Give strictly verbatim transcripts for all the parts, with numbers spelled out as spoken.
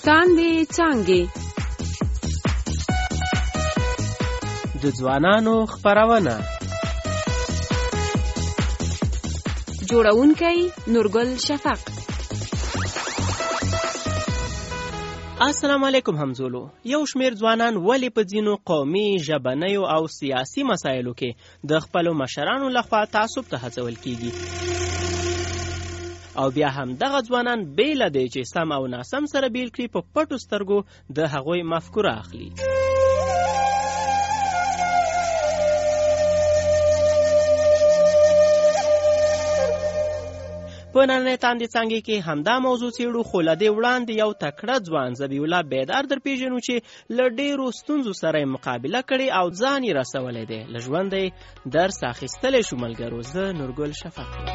څانګې څانګې د ځوانانو خپرونه. جوړونکی نورګل شفق. السلام علیکم همزولو. یو شمیر ځوانان ولی په ځینو قومي، ژبنیو او سیاسي مسایلو کې د خپلو مشرانو لخوا تعصب ته هڅول کیږي، او بیا هم دغه ځوانان بیل دی چې سم او ناسم سره بیل کړي په پټو سترګو د هغوی مفکوره اخلي. په نننۍ تاندې څانګې کې همدا موضوع څېړو، خو له دې وړاندې یو تکړه ځوان ذبیح الله بیدار در پیژنو چې له ډېرو ستونزو سره یې مقابله کړې او ځان یې رسولی دی. له ژونده یې درس اخیستلی شو. ملګرو، زه نورګل شفق یم.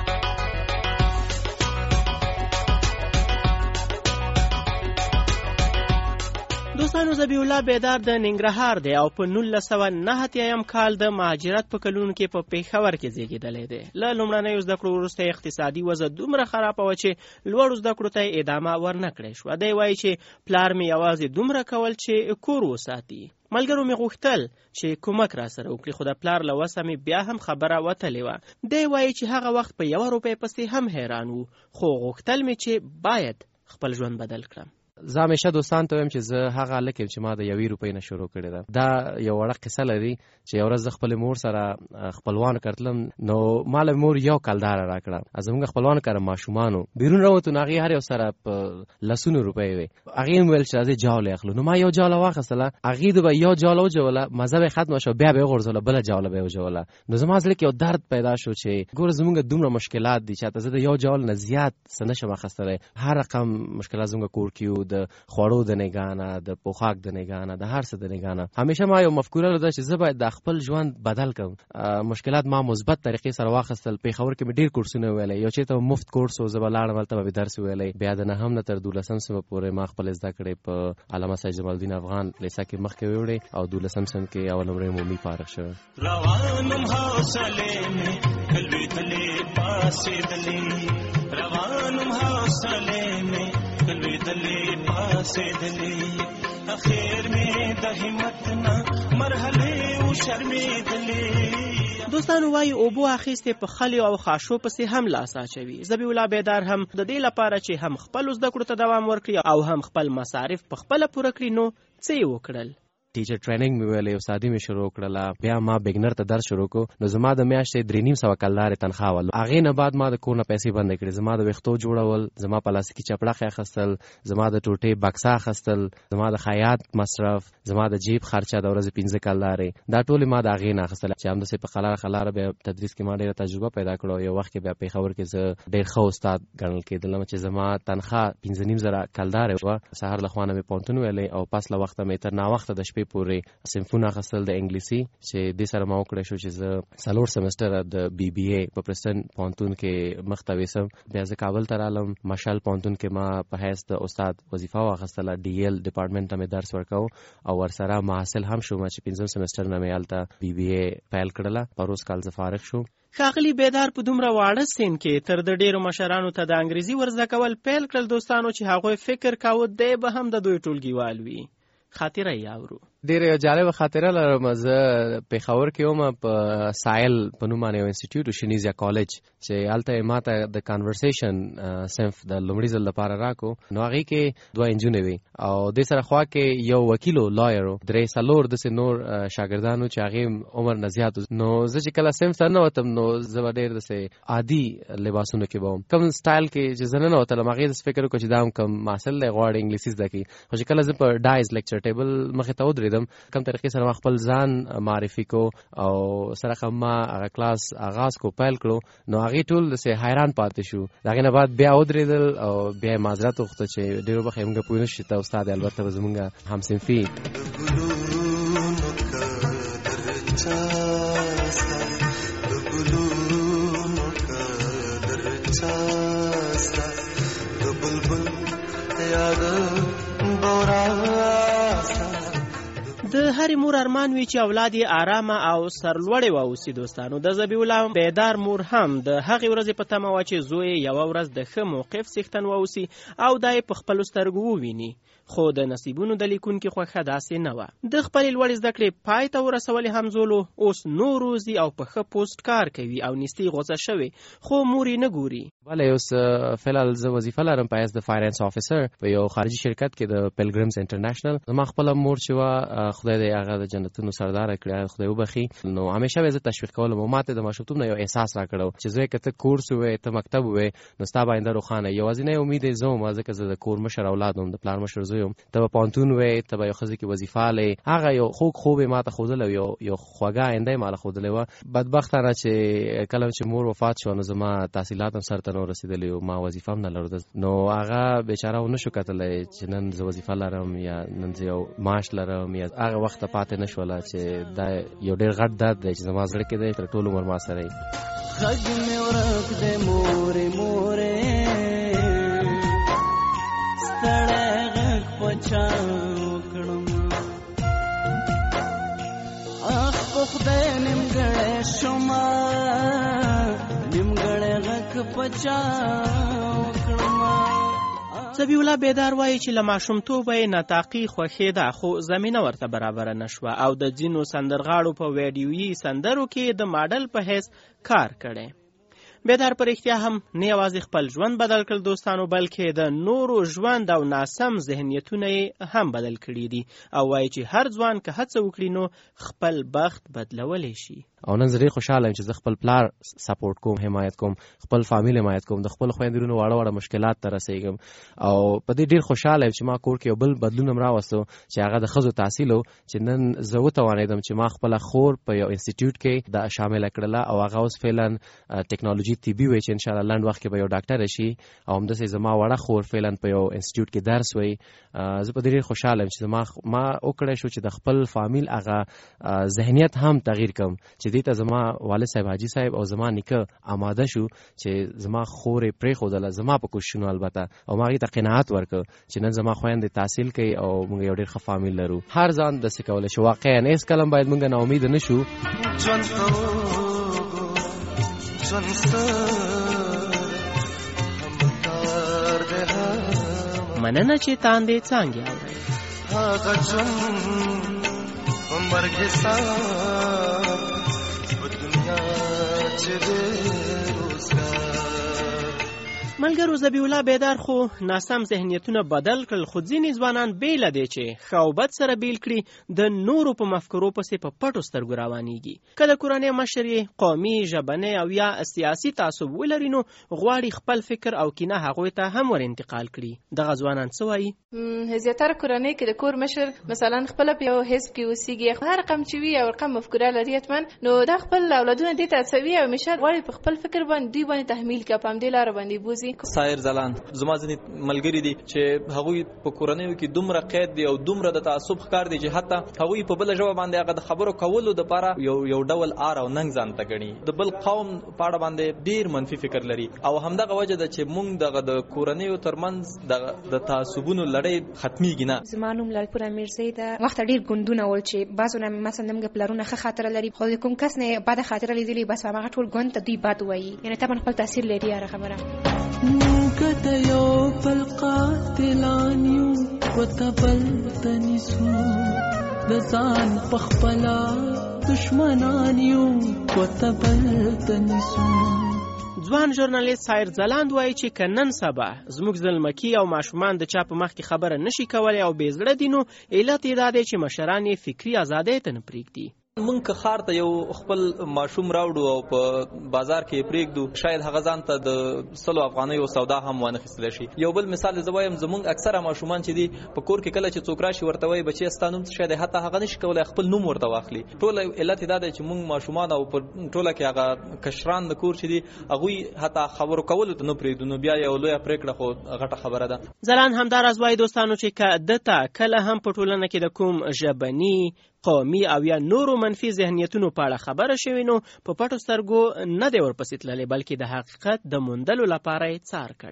دوستانو، ذبیح الله بیدار د ننګرهار دی او په نولس سوه نهه اتیایم کال د مهاجرت په کلونو کې په پېښور کې زیږېدلی دی. له لومړنیو زده کړو وروسته اقتصادي وضع دومره خرابه وه چې لوړو زده کړو ته یې ادامه ورنه کړی شوه. دی وایي چې پلار مې یوازې دومره کول چې کور وساتي. ملګرو مې غوښتل چې کومک را سره وکړي، خو د پلار له وسه مې بیا هم خبره وتلې وه. دی وایي چې هغه وخت په یوه روپۍ پسې هم حیران وو، خو غوښتل مې چې باید خپل ژوند بدل کړم. زه همیشه دوستان ته وایم چې زه هغه هلک یم چې ما د یوې روپۍ نه شروع کړې ده. دا یو وړه قصه لري چې یو ورځ زه خپلې مور سره خپلوانو کره تلم، نو ما له مور یو کلداره راکړه. زموږ خپلوانو کره ماشومانو بیرون راوتو، نو هغې هر یو سره په لسونو روپۍ وې. هغې مې ویل چې راځئ جاوله اخلو. نو ما یو جاوله واخیستله، هغې د به یو جاوله وجوله، مزه به یې ختمه شوه، بیا به یې وغورځوله، بله جاوله به یې وجوله. نو زما زړه کې یو درد پیدا شو چې ګوره زموږ دومره مشکلات دي چې حتی زه د یو جاول نه زیات څه نشم اخیستلی. هر رقم مشکلات زموږ کور کې وو، د خوړو د نګانه، د پوښاک د نګانه، د هر څه د نګانه. همیشه ما یو مفکوره لرله چې زه باید د خپل ژوند بدل کړم. مشکلات ما مثبت طریقې سره واخیستل. پېښور کې مې ډېر کورسونه ویلی، یو چېرته مفت کورس و، زه به لاړم هلته به مې درس ویلی. بیا د نهم نه تر دولسم سمه پورې ما خپلې زده کړې په علامه سید جمال الدین افغان لیسه کې مخکې ویوړې، او دولسم سم کې اول نمرې عمومي فارغ شوی. روانم حوصلې مې کلوېدلې پاسېدلې، روانم حوصلې مې کلوېدلې پاسېدلې، اخیر مې د همت نه مرحلې وشرمېدلې. دوستانو وایي اوبو اخیستې په خلیو او خاشو پسې هم لاس اچوي. ذبیح الله بیدار هم د دې لپاره چې هم خپلو زده کړو ته دوام ورکړي او هم خپل مصارف په خپله پوره کړي، نو څه یې وکړل؟ ټیچر ټریننګ مې ویلې، استادي مې شروع کړله. بیا ما بګنر ته درس شروع کړو. نو زما د میاشتې درې نیم سوه کلدارې تنخوا وه. هغې نه بعد ما د کور نه پیسې بندې کړې. زما د ویښتو جوړول، زما پلاستیکي چپړخې اخیستل، زما د ټوټې بکسه اخیستل، زما د خیاط مصرف، زما د جیب خرچه د ورځې پنځه کلدارې، دا ټولې ما د هغې نه اخیستل. چې همداسې په قلاره قلاره بیا تدریس کې ما ډېره تجربه پیدا کړو. یو وخت کې بیا پېښور کې زه ډېر ښه استاد ګڼل کېدلم چې زما تنخوا پنځه نیم زره کلدارې وه. سهار له خوا نه مې پوهنتون ویلی، او پس له وخته مې تر ناوخته د شپې پورې صنفونه اخیستل د انګلیسي، چې دې سره ما وکړی شو چې زه څلور سمسټره د بی بی اے په پرستن پوهنتون کې مخ ته ویسم. بیا زه کابل ته رالم. مشال پوهنتون کې ما په حیث د استاد وظیفه واخیستله. ډي ایل ډپارټمنټ ته مې درس ورکو او ورسره محصل هم شوم چې پنځم سمسټر نه مې هلته بی بی اے پیل کړله. پروس کال زه فارغ شوم. ښاغلي بیدار په دومره واړه سن کې تر د ډېرو مشرانو ته د انګریزي ورزده کول پیل کړل. دوستانو چې هغوی فکر کاوه دی به هم د دوی ټولګیوال وي. خاطره یې اورو. ډېره یو جالبه خاطره لرم. زه پېښور کې وم، په سایل په نوم باندې یو انسټیټیوټ و، شنیزیا کالج، چې هلته یې ما ته د کانورسیشن صنف د لومړي ځل لپاره راکو. نو هغې کې دوه انجونې وې او دې سره خوا کې یو وکیل و، لایر و، درې څلور داسې نور شاګردان و چې هغې عمر نه زیات و. نو زه چې کله صنف ته ننوتم، نو زه به ډېر داسې عادي لباسونو کې به وم. کوم سټایل کې چې زه ننوتلم، هغې داسې فکر وکړو چې دا هم کوم محصل دی غواړي انګلیسي زده کړي. خو چې کله زه په ډایز لیکچر ټیبل مخې ته ودرېدم، کم طریقې سره ما خپل ځان معرفي کو او سره ما هغه کلاس آغاز کو پیل کړو. نو هغې ټول داسې حیران پاتې شو. د هغې نه بعد بیا ودرېدل او بیا یې معذرت وغوښته چې ډېر وبخښئ موږ پوه نه شو چې ته استاد یې، البته به زموږ همصنفي. د د هرې مور ارمان وي چې اولاد یې آرامه او سرلوړې واوسي. دوستانو د ذبیح الله بیدار مور هم د هغې ورځې په تمه وه چې زوی یې یوه ورځ د ښه موقف څښتن واوسي او دا یې په خپلو سترګو وویني، خو د نصیبونو د لیکونکي خوښه داسې نه وه. د خپلې لوړې زده کړې پای ته ورسولې همزولو اوس نور روزي او په ښه پوسټ کار کوي او نیستي غوڅه شوې، خو مور یې نه ګوري. بله اوس فعلا زه وظیفه لرم په ایز د فاینانس آفیسر په یو خارجي شرکت کې د پیلګرمز انټرنیشنل. زما خپله مور چې وه خدای دې هغه د جنتونو سرداره کړي، خدای وبخي. نو همیشه به زه تشویق کولم او ماته د ماشومتوب نه یو احساس راکړو چې زوی که ته کورس ووې ته مکتب ووې نو ستا به آینده روښانه. یوازینی امید یې زه وم ځکه زه د کور مشر اولاد وم، د پلار مشر زوی وم. ته به پوهنتون وې، ته به یو ښځه کې وظیفه لې. هغه یو خوږ خوب یې ماته ښودلی او یو یو خوږه آینده یې ماله ښودلې وه. بدبختانه چې کله چې مور وفات شوه نو زما تحصیلات هم سر ته نه ورسېدلي او ما وظیفه هم نه لرله. نو هغه بیچاره ونه شو کتلی چې نن زه وظیفه لرم یا نن زه یو معاش لرم، یا هغه وخت پاتې نه شوله چې دا یو ډېر غټ درد دی چې زما زړه کې دی تر ټول عمر ما سره یې. غږ مې ورک دی مورې مورې ستړی غږ په چا وکړم، اخ په خدای نیمګړی شومه نیمګړی غږ په چا وکړم. ذبیح الله بیدار وایي چې له ماشومتوبه یې نطاقي خوښېده، خو زمینه ورته برابره نه شوه او د ځینو سندرغاړو په ویډیویي سندرو کې د ماډل په حیث کار کړی. بیدار په رښتیا هم نه یوازې خپل ژوند بدل کړل دوستانو، بلکې د نورو ژوند او ناسم ذهنیتونه یې هم بدل کړي دي او وایي چې هر ځوان که هڅه وکړي نو خپل بخت بدلولی شي. او نن زه ډېر خوشحاله یم چې زه خپل پلار سپورټ کوم، حمایت کوم، خپل فامیل حمایت کوم، د خپل خویندرونو واړه واړه مشکلات ته رسېږم او په دې ډېر خوشحاله یم چې ما کور کې یو بل بدلون هم راوستو چې هغه د ښځو تحصیل و چې نن زه وتوانېدم چې ما خپله خور په یو انسټیټیوټ کې د شامله کړله او هغه اوس فعلا ټیکنالوژي طبي وایي چې انشاءالله لنډ وخت کې به یو ډاکټره شي او همداسې زما وړه خور فعلا په یو انسټیټیوټ کې درس وایي. زه په دې ډېر خوشحاله یم چې زما ما وکړی شو چې د خپل فامیل هغه ذهنیت هم تغییر کړم چې دې ته زما والد صاحب حاجي صاحب او زما نیکه آماده شو چې زما خور یې پرېښودله زما په کوششونو البته، او ما هغې ته قناعت ورکړ چې نن زما خویندې تحصیل کوي او موږ یو ډېر ښه فامیل لرو. هر ځان داسې کولی شو. واقعا هېڅکله هم باید موږ ناامیده نه شو. مننه چې تاندې څانګې اورئ. هغه ژوند په مرګ حساب په دنیا چې دی روزګار. ملګرو ذبیح الله بیدار خو ناسم ذهنیتونه بدل کړل، خو ځینې ځوانان بیله دی چې ښه او بد سره بیل کړي د نورو په مفکورو پسې په پټو سترګو روانېږي. که د کورنۍ مشر یې قومي، ژبنی او یا سیاسي تعصب ولري نو غواړي خپل فکر او کینه هغوی ته هم ور انتقال کړي. دغه ځوانان څه وایي؟ زیاتره کورنۍ کې د کور مشر مثلا خپله په یو حزب کې اوسېږي، هر رقم چې وي او رقم مفکوره لري حتما، نو دا خپل اولادونه دې ته هڅوي او همیشه غواړي په خپل فکر باندې دوی باندې تحمیل کړي، په همدې لاره باندې بوځي. سایر زلان زما ځینې ملګري دي چې هغوی په کورنیو کې دومره قید دي او دومره د تعصب ښکار دي چې حتی هغوی په بله ژبه باندې هغه د خبرو کولو دپاره یو یو ډول آر او ننګ ځان ته ګڼي، د بل قوم په اړه باندې ډېر منفي فکر لري او همدغه وجه ده چې موږ دغه د کورنیو ترمنځ د تعصبونو لړۍ ختمیږي نه. زما نوم لالپور امیرزی ده. وخته ډېر ګوندونه ول چې بعضو نه مثلا زموږ پلرونه ښه خاطره لري، خو د کوم کس نه بده خاطره لیدلي بس هماغه ټول ګوند ته دوی بد وایي، یعنې طبعا خپل تاثیر لري هره خبره. موږ د یو بل قاتلان یو ورته بل ته نیسو، د ځان په خپله دشمنان یو ورته بل ته نیسو. ځوان ژورنالیست سایر ځلاند وایي چې که نن سبا زموږ زلمکي او ماشومان د چا په مخ کې خبره نشي کولی او بې زړه دي، نو علت یې دا دی چې مشران یې فکري ازادۍ ته نه پرېږدي. مونږ که ښار ته یو خپل ماشوم راوړو او په بازار کې یې پرېږدو، شاید هغه ځان ته د سلو افغانیو سودا هم وانخیستلی شي. یو بل مثال زه وایم، زمونږ اکثره ماشومان چې دي په کور کې کله چې څوک راشي ورته وایي بچیه ستا نوم څه شی دی، حتی هغه نشي کولی خپل نوم ورته واخلي. ټوله علت یې دا دی چې مونږ ماشومان او په ټوله کې هغه کشران د کور چې دي هغوی حتی خبرو کولو ته نه پرېږدو، نو بیا یو لویه پرېکړه خو غټه خبره ده. ځلان همداراز وایي دوستانو چې که ده ته کله هم په ټولنه کې د کوم ژبني، قومي او یا نورو منفي ذهنیتونو په اړه خبره شوي نو په پټو سترګو نه دی ورپسې تللی، بلکې د حقیقت د موندلو لپاره یې څار کړی.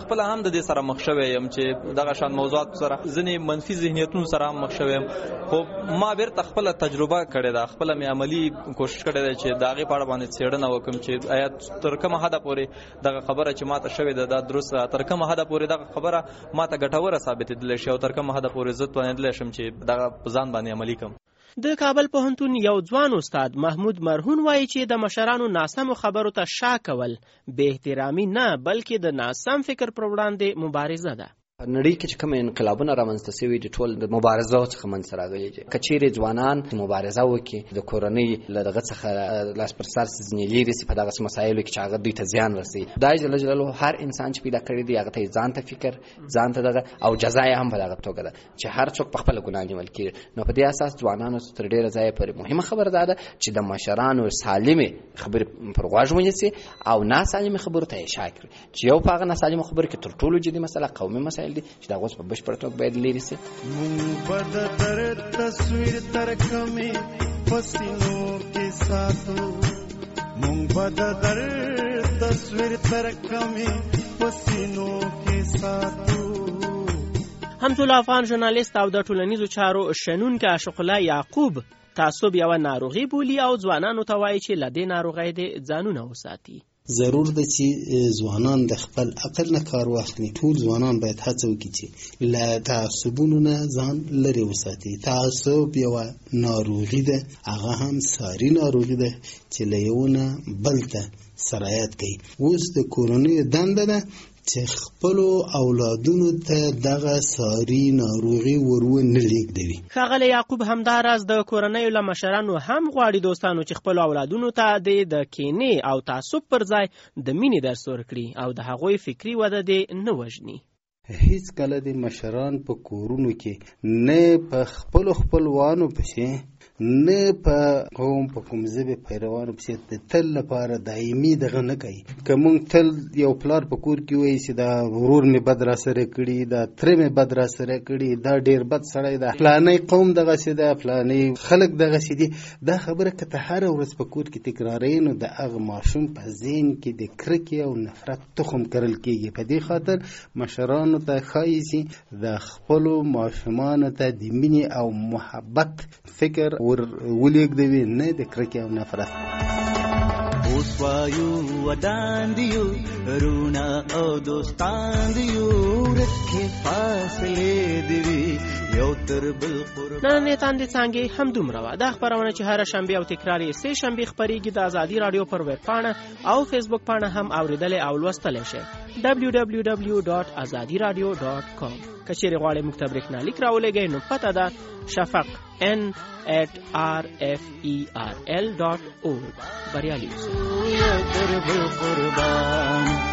خپل هم د دې سره مخ شوی یم چې دغه شان موضوعات سره ځینې منفي ذهنیتونو سره هم مخ شوی یم خو ما بیرته خپل تجربه کړې ده خپل مې عملی کوشش کړې ده چې د هغې په اړه باندې څېړنه وکړم چې آیا تر کومه حده پورې دغه خبره چې ما ته شوې ده دا درست ده تر کومه حده پورې دغه خبره ما ته ګټوره ثابتېدلی شي او تر کومه حده پورې زه توانېدلی شم چې دغه په ځان باندې عملي کړم. د کابل پوهنتون یو ځوان استاد محمود مرهون وایي چې د مشرانو ناسمو خبرو ته شا کول بې احترامي نه بلکې د ناسم فکر پر وړاندې مبارزه ده. نړۍ کې چې کوم انقلابونه رامنځته شوي دي ټول د مبارزو څخه منځته راغلي دي. که چیرې ځوانان مبارزه وکړي د کورنۍ له دغه څخه لاس پر سر ځینې لرې شي په دغسې مسایلو کې چې هغه دوی ته زیان رسوي. خدای جل جلاله هر انسان چې پیدا کړی دی هغه ته ځان ته فکر ځان ته دغه او جزا یې هم په دغه توګه ده چې هر څوک په خپله ګناه نیول کېږي. نو په دې اساس ځوانانو تر ډېره ځایه پورې مهمه خبره دا ده چې د مشرانو سالمې خبرې پر غوږ ونیسي او ناسالمې خبرو ته یې شا کړي چې یو په هغه ناسالمو خبرو کې تر ټولو جدي مسله قومي مسایل دي چې دا اوس په بشپړ توګه باید لرې شي. مونږ به د درد تصویر تر کمې پسینو کې ساتو مونږ به د درد تصویر تر کمې پسینو کې ساتو. همزول افغان ژورنالیست او د ټولنیزو چارو شنونکی عاشق الله یعقوب تعصب یوه ناروغي بولي او ځوانانو ته وایي چې له دې ناروغۍ دې ځانونه وساتي. ضرور ده چې ځوانان د خپل عقل نه کار واخلي. ټول ځوانان باید هڅه وکړي چې له تعصبونو نه ځان لرې وساتي. تعصب یوه ناروغي ده هغه هم ساري ناروغي ده چې له یو نه بل ته سرایت کوي. اوس د کورنیو دنده ده چې خپلو اولادونو ته دغه ساري ناروغي ورونه لیږدوي. ښاغلی یعقوب همداراز د کورنیو له مشرانو هم غواړي دوستانو چې خپلو اولادونو ته د کینې او تعصب پر ځای د مینې درس ورکړي او د هغوی فکري وده دې نه وژني. هیڅ کله د مشران په کورونو کې نه په خپلو خپلوانو پسې نه په قوم په کوم ژبې پیروانو پسې د تل لپاره دایمي دغه نه کوي. که موږ تل یو پلار په کور کې وایي چې دا ورور مې بد را سره کړي دا تره مې بد را سره کړي دا ډېر بد سړی ده فلانی قوم دغسې ده فلانی خلک دغسې دي دا خبره که ته هره ورځ په کور کې تکراروي نو د هغه ماشوم په ذهن کې د کرکې او نفرت تخم کرل کېږي. په دې خاطر مشرانو ته ښایي چې د خپلو ماشومانو ته د مینې او محبت فکر ور ولېږدوي نه د کرکې او نفرت. اوس وایو ودان دیو رونا او دوستان دیو رکھې فاصلې دیوي یو تر بل قربان. نننۍ تاندې څانګې همدومره وه. دا خپرونه چې هره شنبې او تکرار یې سې شنبې خپرېږي د ازادي راډیو پر ویب پاڼه او فیسبوک پاڼه هم اورېدلی او لوستلی شئ دبلیو دبلیو دبلیو ډاټ ازادي راډیو ډاټ کام. که چیرې غواړئ موږ ته برېښنالیک راولېږئ نو پته ده شفق ان at r f e r l dot org. بریالي اوسئ.